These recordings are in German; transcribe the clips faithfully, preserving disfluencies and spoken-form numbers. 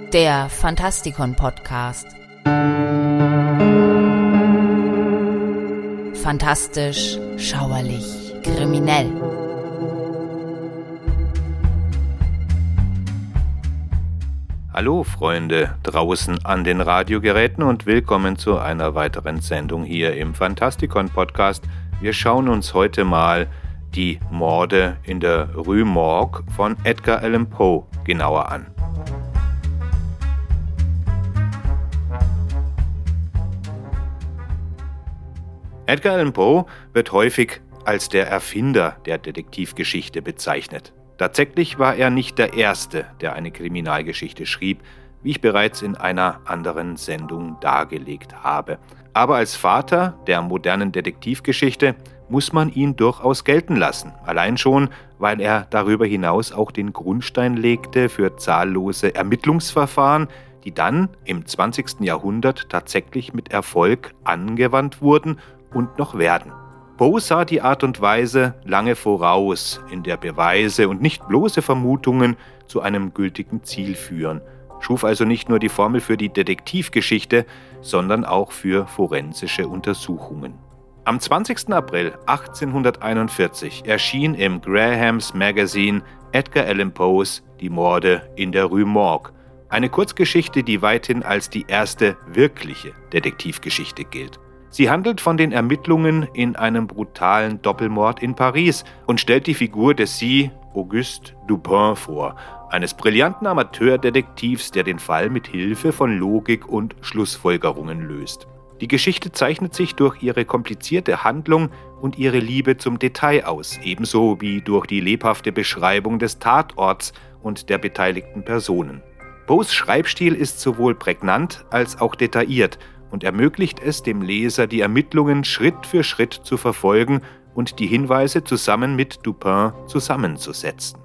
Der Fantastikon-Podcast. Fantastisch, schauerlich, kriminell. Hallo Freunde draußen an den Radiogeräten und willkommen zu einer weiteren Sendung hier im Fantastikon-Podcast. Wir schauen uns heute mal die Morde in der Rue Morgue von Edgar Allan Poe genauer an. Edgar Allan Poe wird häufig als der Erfinder der Detektivgeschichte bezeichnet. Tatsächlich war er nicht der Erste, der eine Kriminalgeschichte schrieb, wie ich bereits in einer anderen Sendung dargelegt habe. Aber als Vater der modernen Detektivgeschichte muss man ihn durchaus gelten lassen. Allein schon, weil er darüber hinaus auch den Grundstein legte für zahllose Ermittlungsverfahren, die dann im zwanzigsten Jahrhundert tatsächlich mit Erfolg angewandt wurden und noch werden. Poe sah die Art und Weise lange voraus, in der Beweise und nicht bloße Vermutungen zu einem gültigen Ziel führen, schuf also nicht nur die Formel für die Detektivgeschichte, sondern auch für forensische Untersuchungen. Am zwanzigsten April achtzehnhunderteinundvierzig erschien im Graham's Magazine Edgar Allan Poes Die Morde in der Rue Morgue, eine Kurzgeschichte, die weithin als die erste wirkliche Detektivgeschichte gilt. Sie handelt von den Ermittlungen in einem brutalen Doppelmord in Paris und stellt die Figur des Sie, Auguste Dupin, vor, eines brillanten Amateurdetektivs, der den Fall mit Hilfe von Logik und Schlussfolgerungen löst. Die Geschichte zeichnet sich durch ihre komplizierte Handlung und ihre Liebe zum Detail aus, ebenso wie durch die lebhafte Beschreibung des Tatorts und der beteiligten Personen. Poes Schreibstil ist sowohl prägnant als auch detailliert und ermöglicht es dem Leser, die Ermittlungen Schritt für Schritt zu verfolgen und die Hinweise zusammen mit Dupin zusammenzusetzen.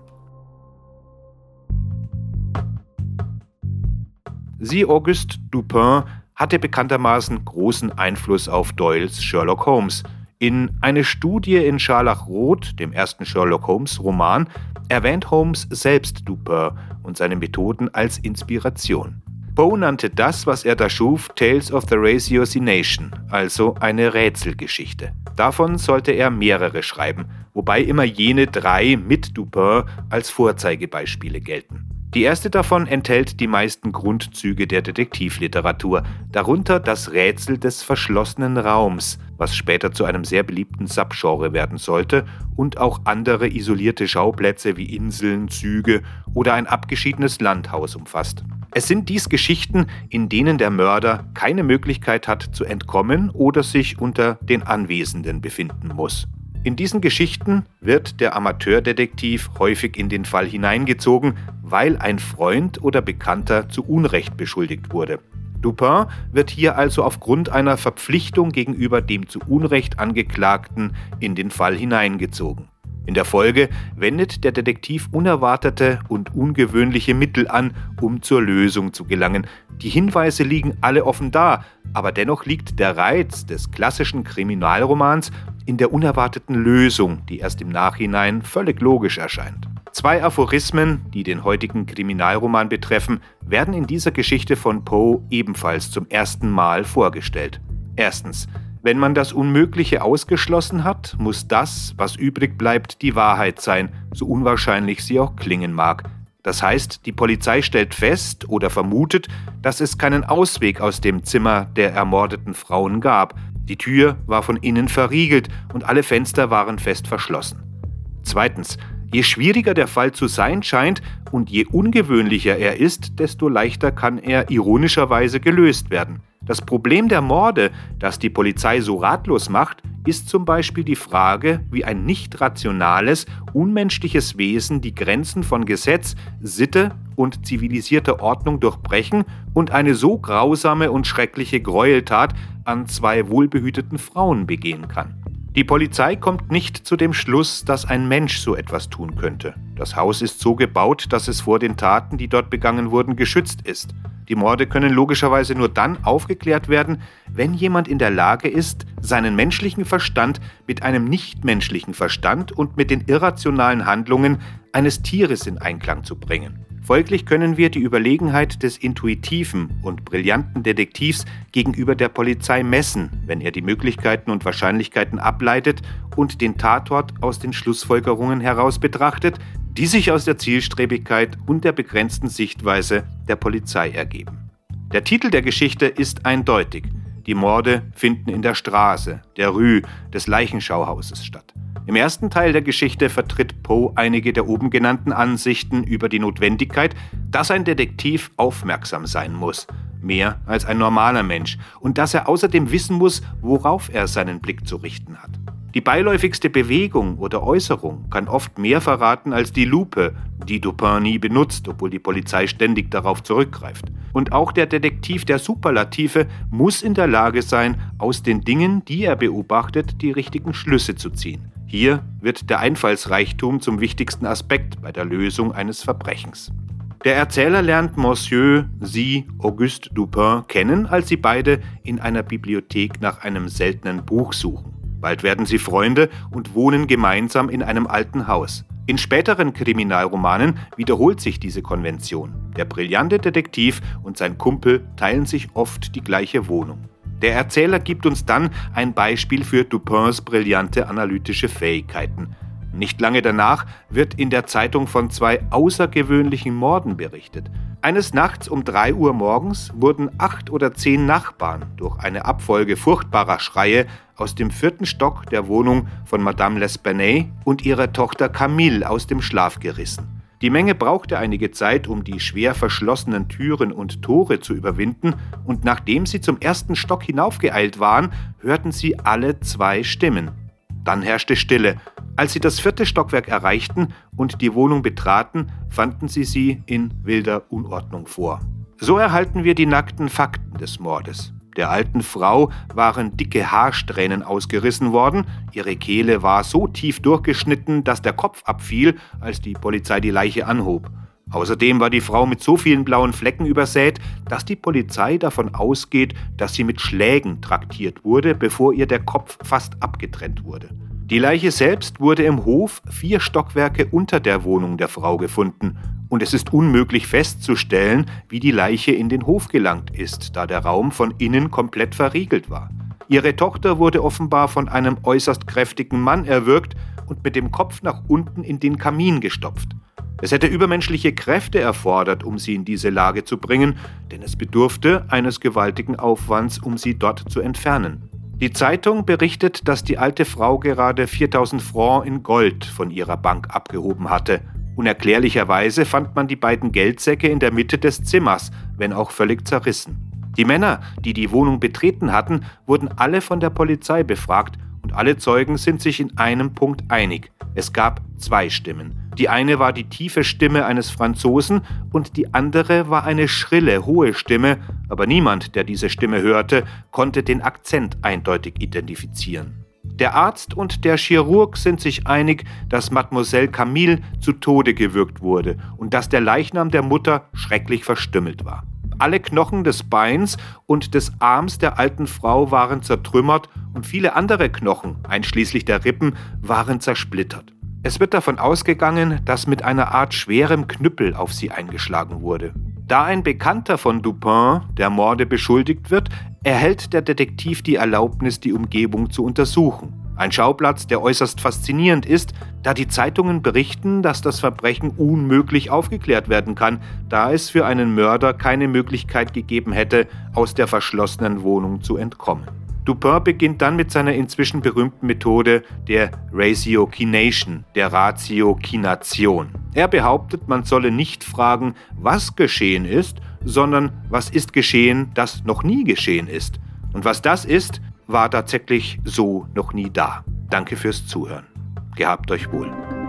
Sie, Auguste Dupin, hatte bekanntermaßen großen Einfluss auf Doyles Sherlock Holmes. In Eine Studie in Scharlachrot, dem ersten Sherlock Holmes-Roman, erwähnt Holmes selbst Dupin und seine Methoden als Inspiration. Poe nannte das, was er da schuf, Tales of the Ratiocination, also eine Rätselgeschichte. Davon sollte er mehrere schreiben, wobei immer jene drei mit Dupin als Vorzeigebeispiele gelten. Die erste davon enthält die meisten Grundzüge der Detektivliteratur, darunter das Rätsel des verschlossenen Raums, was später zu einem sehr beliebten Subgenre werden sollte und auch andere isolierte Schauplätze wie Inseln, Züge oder ein abgeschiedenes Landhaus umfasst. Es sind dies Geschichten, in denen der Mörder keine Möglichkeit hat zu entkommen oder sich unter den Anwesenden befinden muss. In diesen Geschichten wird der Amateurdetektiv häufig in den Fall hineingezogen, weil ein Freund oder Bekannter zu Unrecht beschuldigt wurde. Dupin wird hier also aufgrund einer Verpflichtung gegenüber dem zu Unrecht Angeklagten in den Fall hineingezogen. In der Folge wendet der Detektiv unerwartete und ungewöhnliche Mittel an, um zur Lösung zu gelangen. Die Hinweise liegen alle offen da, aber dennoch liegt der Reiz des klassischen Kriminalromans in der unerwarteten Lösung, die erst im Nachhinein völlig logisch erscheint. Zwei Aphorismen, die den heutigen Kriminalroman betreffen, werden in dieser Geschichte von Poe ebenfalls zum ersten Mal vorgestellt. Erstens: Wenn man das Unmögliche ausgeschlossen hat, muss das, was übrig bleibt, die Wahrheit sein, so unwahrscheinlich sie auch klingen mag. Das heißt, die Polizei stellt fest oder vermutet, dass es keinen Ausweg aus dem Zimmer der ermordeten Frauen gab. Die Tür war von innen verriegelt und alle Fenster waren fest verschlossen. Zweitens: Je schwieriger der Fall zu sein scheint und je ungewöhnlicher er ist, desto leichter kann er ironischerweise gelöst werden. Das Problem der Morde, das die Polizei so ratlos macht, ist zum Beispiel die Frage, wie ein nicht rationales, unmenschliches Wesen die Grenzen von Gesetz, Sitte und zivilisierter Ordnung durchbrechen und eine so grausame und schreckliche Gräueltat an zwei wohlbehüteten Frauen begehen kann. Die Polizei kommt nicht zu dem Schluss, dass ein Mensch so etwas tun könnte. Das Haus ist so gebaut, dass es vor den Taten, die dort begangen wurden, geschützt ist. Die Morde können logischerweise nur dann aufgeklärt werden, wenn jemand in der Lage ist, seinen menschlichen Verstand mit einem nichtmenschlichen Verstand und mit den irrationalen Handlungen eines Tieres in Einklang zu bringen. Folglich können wir die Überlegenheit des intuitiven und brillanten Detektivs gegenüber der Polizei messen, wenn er die Möglichkeiten und Wahrscheinlichkeiten ableitet und den Tatort aus den Schlussfolgerungen heraus betrachtet, die sich aus der Zielstrebigkeit und der begrenzten Sichtweise der Polizei ergeben. Der Titel der Geschichte ist eindeutig. Die Morde finden in der Straße, der Rue des Leichenschauhauses statt. Im ersten Teil der Geschichte vertritt Poe einige der oben genannten Ansichten über die Notwendigkeit, dass ein Detektiv aufmerksam sein muss, mehr als ein normaler Mensch, und dass er außerdem wissen muss, worauf er seinen Blick zu richten hat. Die beiläufigste Bewegung oder Äußerung kann oft mehr verraten als die Lupe, die Dupin nie benutzt, obwohl die Polizei ständig darauf zurückgreift. Und auch der Detektiv der Superlative muss in der Lage sein, aus den Dingen, die er beobachtet, die richtigen Schlüsse zu ziehen. Hier wird der Einfallsreichtum zum wichtigsten Aspekt bei der Lösung eines Verbrechens. Der Erzähler lernt Monsieur, sie, Auguste Dupin kennen, als sie beide in einer Bibliothek nach einem seltenen Buch suchen. Bald werden sie Freunde und wohnen gemeinsam in einem alten Haus. In späteren Kriminalromanen wiederholt sich diese Konvention. Der brillante Detektiv und sein Kumpel teilen sich oft die gleiche Wohnung. Der Erzähler gibt uns dann ein Beispiel für Dupins brillante analytische Fähigkeiten. Nicht lange danach wird in der Zeitung von zwei außergewöhnlichen Morden berichtet. Eines Nachts um drei Uhr morgens wurden acht oder zehn Nachbarn durch eine Abfolge furchtbarer Schreie aus dem vierten Stock der Wohnung von Madame L'Espanaye und ihrer Tochter Camille aus dem Schlaf gerissen. Die Menge brauchte einige Zeit, um die schwer verschlossenen Türen und Tore zu überwinden, und nachdem sie zum ersten Stock hinaufgeeilt waren, hörten sie alle zwei Stimmen. Dann herrschte Stille. Als sie das vierte Stockwerk erreichten und die Wohnung betraten, fanden sie sie in wilder Unordnung vor. So erhalten wir die nackten Fakten des Mordes. Der alten Frau waren dicke Haarsträhnen ausgerissen worden, ihre Kehle war so tief durchgeschnitten, dass der Kopf abfiel, als die Polizei die Leiche anhob. Außerdem war die Frau mit so vielen blauen Flecken übersät, dass die Polizei davon ausgeht, dass sie mit Schlägen traktiert wurde, bevor ihr der Kopf fast abgetrennt wurde. Die Leiche selbst wurde im Hof vier Stockwerke unter der Wohnung der Frau gefunden, und es ist unmöglich festzustellen, wie die Leiche in den Hof gelangt ist, da der Raum von innen komplett verriegelt war. Ihre Tochter wurde offenbar von einem äußerst kräftigen Mann erwürgt und mit dem Kopf nach unten in den Kamin gestopft. Es hätte übermenschliche Kräfte erfordert, um sie in diese Lage zu bringen, denn es bedurfte eines gewaltigen Aufwands, um sie dort zu entfernen. Die Zeitung berichtet, dass die alte Frau gerade viertausend Francs in Gold von ihrer Bank abgehoben hatte. Unerklärlicherweise fand man die beiden Geldsäcke in der Mitte des Zimmers, wenn auch völlig zerrissen. Die Männer, die die Wohnung betreten hatten, wurden alle von der Polizei befragt, und alle Zeugen sind sich in einem Punkt einig. Es gab zwei Stimmen. Die eine war die tiefe Stimme eines Franzosen und die andere war eine schrille, hohe Stimme, aber niemand, der diese Stimme hörte, konnte den Akzent eindeutig identifizieren. Der Arzt und der Chirurg sind sich einig, dass Mademoiselle Camille zu Tode gewürgt wurde und dass der Leichnam der Mutter schrecklich verstümmelt war. Alle Knochen des Beins und des Arms der alten Frau waren zertrümmert und viele andere Knochen, einschließlich der Rippen, waren zersplittert. Es wird davon ausgegangen, dass mit einer Art schwerem Knüppel auf sie eingeschlagen wurde. Da ein Bekannter von Dupin der Morde beschuldigt wird, erhält der Detektiv die Erlaubnis, die Umgebung zu untersuchen. Ein Schauplatz, der äußerst faszinierend ist, da die Zeitungen berichten, dass das Verbrechen unmöglich aufgeklärt werden kann, da es für einen Mörder keine Möglichkeit gegeben hätte, aus der verschlossenen Wohnung zu entkommen. Dupin beginnt dann mit seiner inzwischen berühmten Methode der Ratiocination, der Ratiocination. Er behauptet, man solle nicht fragen, was geschehen ist, sondern was ist geschehen, das noch nie geschehen ist. Und was das ist, war tatsächlich so noch nie da. Danke fürs Zuhören. Gehabt euch wohl.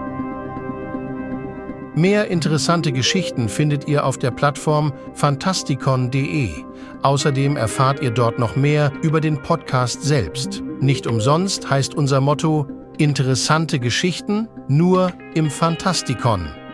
Mehr interessante Geschichten findet ihr auf der Plattform fantastikon punkt de. Außerdem erfahrt ihr dort noch mehr über den Podcast selbst. Nicht umsonst heißt unser Motto: interessante Geschichten nur im Fantastikon.